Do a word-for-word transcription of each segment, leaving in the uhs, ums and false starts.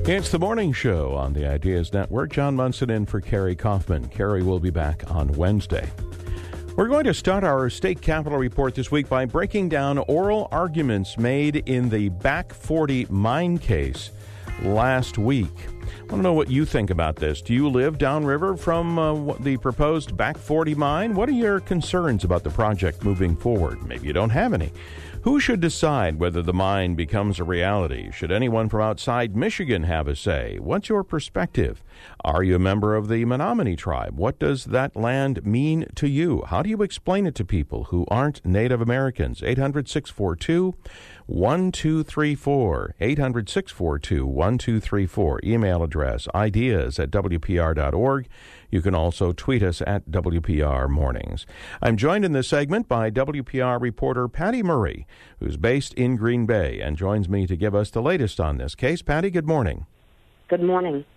It's the morning show on the Ideas Network. John Munson in for Carrie Kaufman. Carrie will be back on Wednesday. We're going to start our state capitol report this week by breaking down oral arguments made in the Back forty mine case last week. I want to know what you think about this. Do you live downriver from uh, the proposed Back forty mine? What are your concerns about the project moving forward? Maybe you don't have any. Who should decide whether the mine becomes a reality? Should anyone from outside Michigan have a say? What's your perspective? Are you a member of the Menominee tribe? What does that land mean to you? How do you explain it to people who aren't Native Americans? eight hundred, six four two, one two three four. eight hundred, six four two, one two three four. Email address ideas at w p r dot org. You can also tweet us at W P R Mornings. I'm joined in this segment by W P R reporter Patty Murray, who's based in Green Bay and joins me to give us the latest on this case. Patty, good morning. Good morning.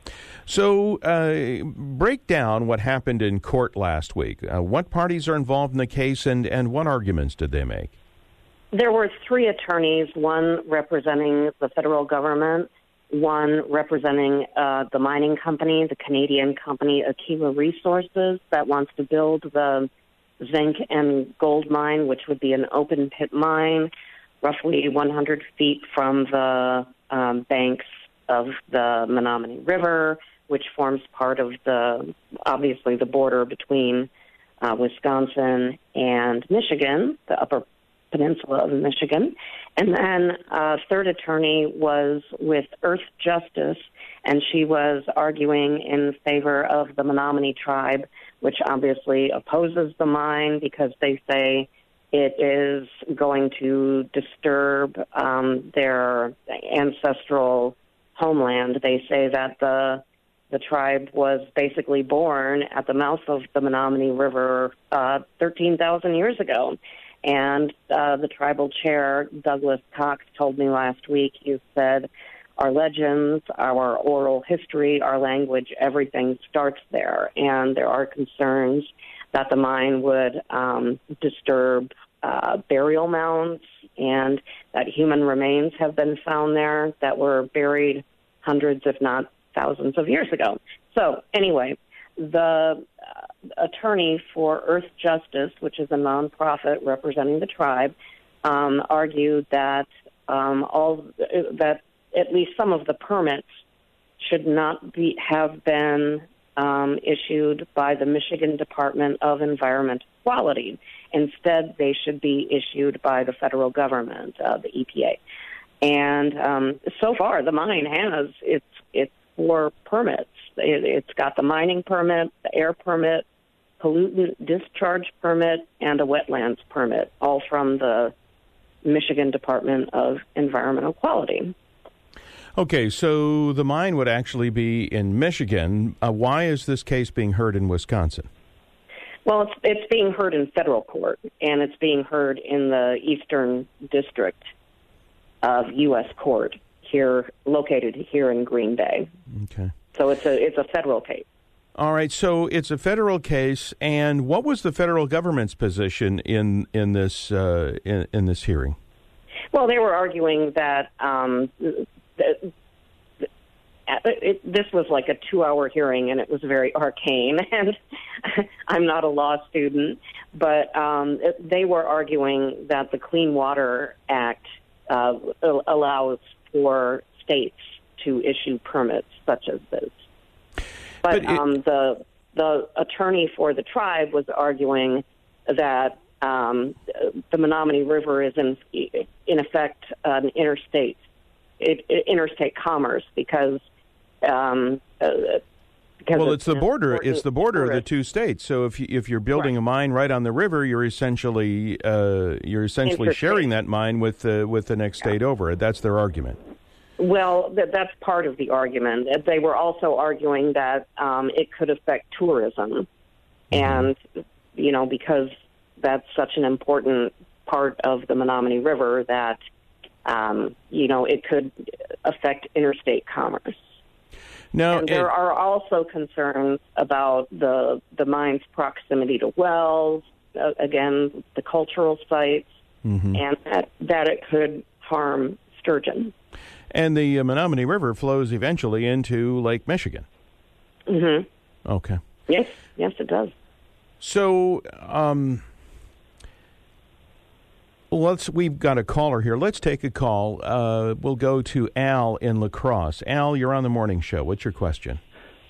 So, uh, break down what happened in court last week. Uh, what parties are involved in the case, and, and what arguments did they make? There were three attorneys, one representing the federal government, one representing uh, the mining company, the Canadian company Aquila Resources, that wants to build the zinc and gold mine, which would be an open pit mine, roughly one hundred feet from the um, banks of the Menominee River, which forms part of the, obviously, the border between uh, Wisconsin and Michigan, the upper peninsula of Michigan. And then a third attorney was with Earth Justice, and she was arguing in favor of the Menominee tribe, which obviously opposes the mine because they say it is going to disturb um, their ancestral homeland. They say that the the tribe was basically born at the mouth of the Menominee River uh, thirteen thousand years ago. And uh, the tribal chair, Douglas Cox, told me last week, he said, our legends, our oral history, our language, everything starts there. And there are concerns that the mine would um, disturb uh, burial mounds and that human remains have been found there that were buried hundreds, if not thousands of years ago. So anyway, the uh, attorney for Earth Justice, which is a nonprofit representing the tribe, um, argued that um, all that at least some of the permits should not be have been um, issued by the Michigan Department of Environmental Quality. Instead, they should be issued by the federal government, uh, the E P A. And um, so far, the mine has its its four permits. It, it's got the mining permit, the air permit, pollutant discharge permit, and a wetlands permit, all from the Michigan Department of Environmental Quality. Okay, so the mine would actually be in Michigan. Uh, why is this case being heard in Wisconsin? Well, it's, it's being heard in federal court, and it's being heard in the Eastern District of U S Court, here located here in Green Bay. Okay. So it's a it's a federal case. All right, so it's a federal case, and what was the federal government's position in in this uh, in, in this hearing? Well, they were arguing that um, th- th- it, this was like a two-hour hearing, and it was very arcane. And I'm not a law student, but um, it, they were arguing that the Clean Water Act uh, allows for states to issue permits such as this. But, but it, um, the the attorney for the tribe was arguing that um, the Menominee River is in in effect an interstate it, it, interstate commerce because um, uh, because well, it's the border. It's the border of the two states. So if you, if you're building right. a mine right on the river, you're essentially uh, you're essentially interstate. sharing that mine with uh, with the next state yeah. over. That's their argument. Well, that, that's part of the argument. They were also arguing that um, it could affect tourism. Mm-hmm. And, you know, because that's such an important part of the Menominee River that, um, you know, it could affect interstate commerce. Now, and there it, are also concerns about the the mine's proximity to wells, uh, again, the cultural sites, mm-hmm. and that, that it could harm sturgeon. And the uh, Menominee River flows eventually into Lake Michigan. Mm-hmm. Okay. Yes, yes, it does. So, um, let's. We've got a caller here. Let's take a call. Uh, we'll go to Al in La Crosse. Al, you're on the morning show. What's your question?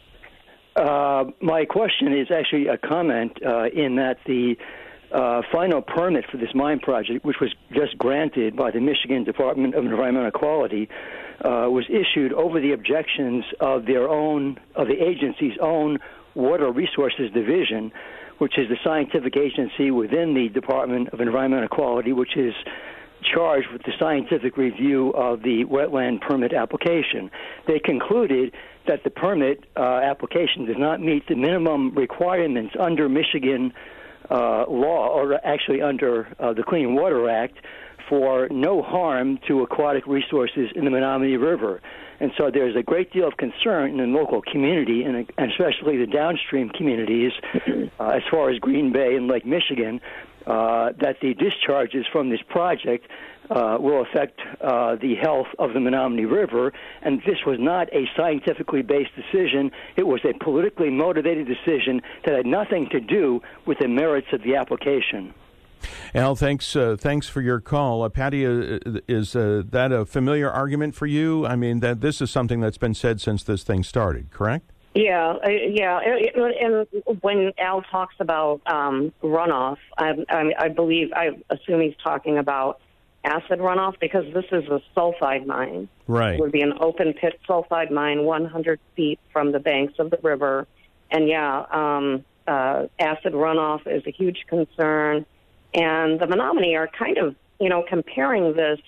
Uh, my question is actually a comment uh, in that the uh, final permit for this mine project, which was just granted by the Michigan Department of Environmental Quality, uh, was issued over the objections of their own, of the agency's own Water Resources Division, which is the scientific agency within the Department of Environmental Quality, which is charged with the scientific review of the wetland permit application. They concluded that the permit uh, application does not meet the minimum requirements under Michigan uh, law, or actually under uh, the Clean Water Act, for no harm to aquatic resources in the Menominee River. And so there's a great deal of concern in the local community, and, and especially the downstream communities, uh, as far as Green Bay and Lake Michigan, uh, that the discharges from this project uh, will affect uh, the health of the Menominee River. And this was not a scientifically based decision. It was a politically motivated decision that had nothing to do with the merits of the application. Al, thanks uh, thanks for your call. Uh, Patty, uh, is uh, that a familiar argument for you? I mean, that this is something that's been said since this thing started, correct? Yeah, uh, yeah. And when Al talks about um, runoff, I, I, I believe, I assume he's talking about acid runoff, because this is a sulfide mine. Right. It would be an open pit sulfide mine one hundred feet from the banks of the river. And yeah, um, uh, acid runoff is a huge concern. And the Menominee are kind of, you know, comparing this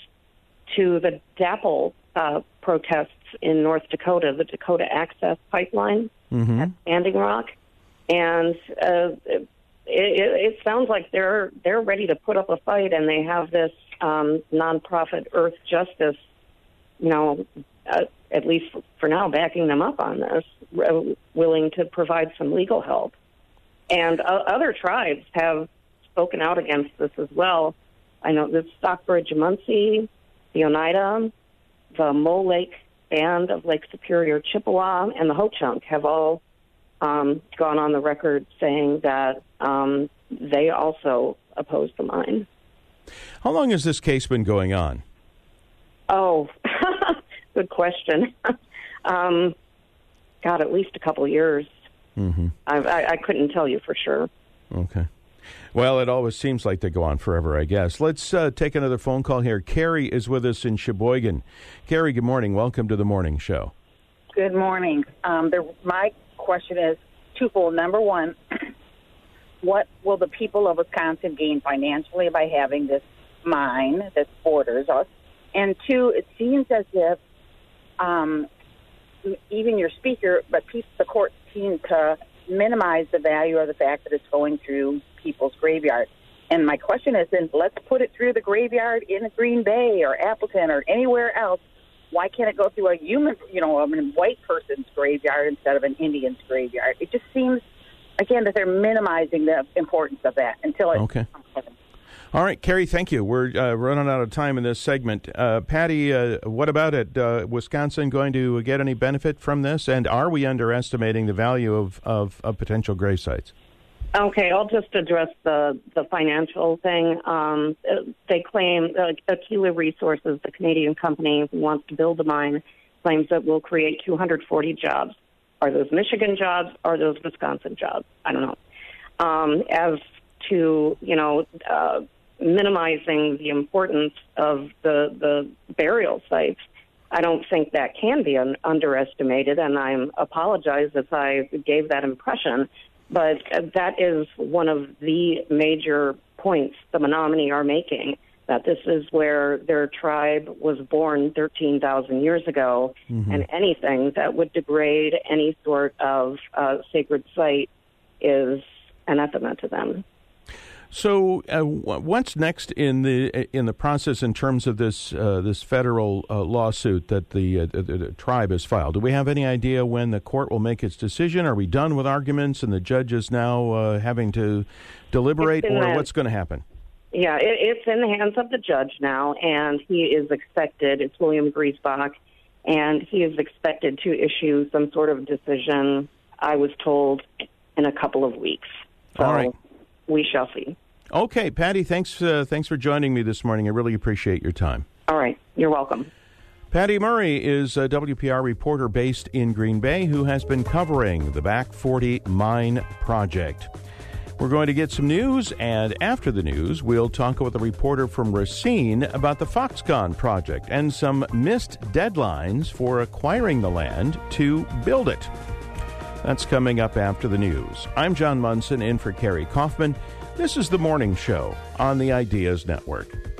to the DAPL uh, protests in North Dakota, the Dakota Access Pipeline mm-hmm. at Standing Rock. And uh, it, it, it sounds like they're they're ready to put up a fight, and they have this um, nonprofit Earth Justice, you know, uh, at least for now, backing them up on this, uh, willing to provide some legal help. And uh, other tribes have spoken out against this as well. I know the Stockbridge Munsee, the Oneida, the Mole Lake Band of Lake Superior Chippewa, and the Ho-Chunk have all um, gone on the record saying that um, they also oppose the mine. How long has this case been going on? Oh, good question. um, God, at least a couple of years. Mm-hmm. I, I, I couldn't tell you for sure. Okay. Well, it always seems like they go on forever, I guess. Let's uh, take another phone call here. Carrie is with us in Sheboygan. Carrie, good morning. Welcome to the morning show. Good morning. Um, the, my question is twofold. Number one, what will the people of Wisconsin gain financially by having this mine that borders us? And two, it seems as if um, even your speaker, but the court seemed to minimize the value of the fact that it's going through people's graveyard. And my question is, then let's put it through the graveyard in Green Bay or Appleton or anywhere else. Why can't it go through a human, you know, a white person's graveyard instead of an Indian's graveyard? It just seems, again, that they're minimizing the importance of that until it okay. becomes. All right, Carrie, thank you. We're uh, running out of time in this segment. Uh, Patty, uh, what about it? Uh, Wisconsin going to get any benefit from this? And are we underestimating the value of, of, of potential grave sites? Okay, I'll just address the, the financial thing. Um, they claim, uh, Aquila Resources, the Canadian company who wants to build the mine, claims that will create two hundred forty jobs. Are those Michigan jobs? Are those Wisconsin jobs? I don't know. Um, as to, you know, uh, minimizing the importance of the, the burial sites, I don't think that can be un- underestimated, and I apologize if I gave that impression. But that is one of the major points the Menominee are making, that this is where their tribe was born thirteen thousand years ago, mm-hmm. and anything that would degrade any sort of uh, sacred site is anathema to them. So, uh, what's next in the in the process in terms of this uh, this federal uh, lawsuit that the, uh, the, the tribe has filed? Do we have any idea when the court will make its decision? Are we done with arguments and the judge is now uh, having to deliberate, or a, what's going to happen? Yeah, it, it's in the hands of the judge now, and he is expected, it's William Griesbach, and he is expected to issue some sort of decision, I was told, in a couple of weeks. So All right. We shall see. Okay, Patty, thanks, uh, thanks for joining me this morning. I really appreciate your time. All right. You're welcome. Patty Murray is a W P R reporter based in Green Bay who has been covering the Back forty Mine Project. We're going to get some news, and after the news, we'll talk with a reporter from Racine about the Foxconn project and some missed deadlines for acquiring the land to build it. That's coming up after the news. I'm John Munson, in for Kerry Kaufman. This is The Morning Show on the Ideas Network.